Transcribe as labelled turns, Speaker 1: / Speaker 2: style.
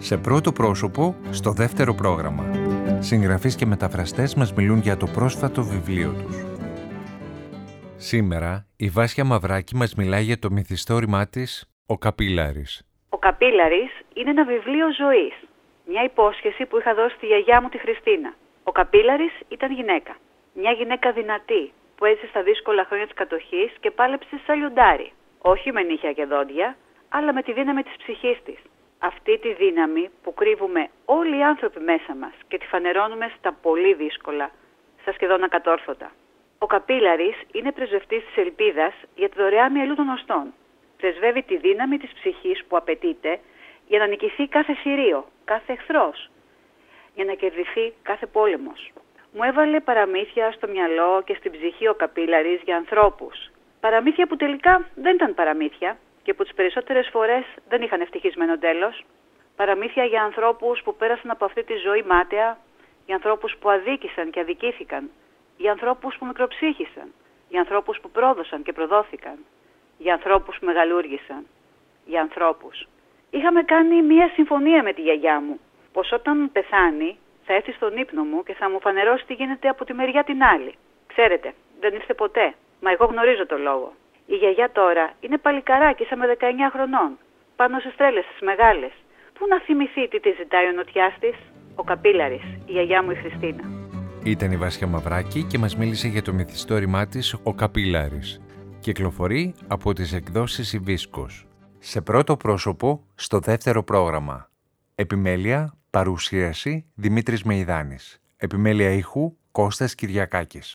Speaker 1: Σε πρώτο πρόσωπο, στο δεύτερο πρόγραμμα. Συγγραφείς και μεταφραστές μας μιλούν για το πρόσφατο βιβλίο τους. Σήμερα, η Βάσια Μαυράκη μας μιλάει για το μυθιστόρημά της «Ο Καπίλαρης».
Speaker 2: Ο Καπίλαρης είναι ένα βιβλίο ζωής. Μια υπόσχεση που είχα δώσει στη γιαγιά μου τη Χριστίνα. Ο Καπίλαρης ήταν γυναίκα. Μια γυναίκα δυνατή που έζησε στα δύσκολα χρόνια της κατοχής και πάλεψε σαν λιοντάρι. Όχι με νύχια και δόντια, αλλά με τη δύναμη της ψυχής της. Αυτή τη δύναμη που κρύβουμε όλοι οι άνθρωποι μέσα μας και τη φανερώνουμε στα πολύ δύσκολα, στα σχεδόν ακατόρθωτα. Ο Καπίλαρης είναι πρεσβευτής της ελπίδας για τη δωρεά μυελού των οστών. Πρεσβεύει τη δύναμη της ψυχής που απαιτείται για να νικηθεί κάθε θηρίο, κάθε εχθρός, για να κερδιθεί κάθε πόλεμος. Μου έβαλε παραμύθια στο μυαλό και στην ψυχή ο Καπίλαρης για ανθρώπους. Παραμύθια που τελικά δεν ήταν παραμύθια και που τις περισσότερες φορές δεν είχαν ευτυχισμένο τέλος. Παραμύθια για ανθρώπους που πέρασαν από αυτή τη ζωή μάταια, για ανθρώπους που αδίκησαν και αδικήθηκαν, για ανθρώπους που μικροψύχησαν, για ανθρώπους που πρόδωσαν και προδόθηκαν, για ανθρώπους που μεγαλούργησαν, για ανθρώπους. Είχαμε κάνει μία συμφωνία με τη γιαγιά μου, πως όταν πεθάνει θα έρθει στον ύπνο μου και θα μου φανερώσει τι γίνεται από τη μεριά την άλλη. Ξέρετε, δεν ήρθε ποτέ, μα εγώ γνωρίζω το λόγο. Η γιαγιά τώρα είναι παλικαράκι σαν με 19 χρονών, πάνω στις τρέλες τις μεγάλες. Πού να θυμηθεί τι τη ζητάει ο νοτιάς της, ο Καπίλαρης, η γιαγιά μου η Χριστίνα.
Speaker 1: Ήταν η Βάσια Μαυράκη και μας μίλησε για το μυθιστόρημά της «Ο Καπίλαρης». Κυκλοφορεί από τις εκδόσεις Ιβίσκος. Σε πρώτο πρόσωπο, στο δεύτερο πρόγραμμα. Επιμέλεια, παρουσίαση Δημήτρης Μεϊδάνης. Επιμέλεια ήχου Κώστας Κυριακάκης.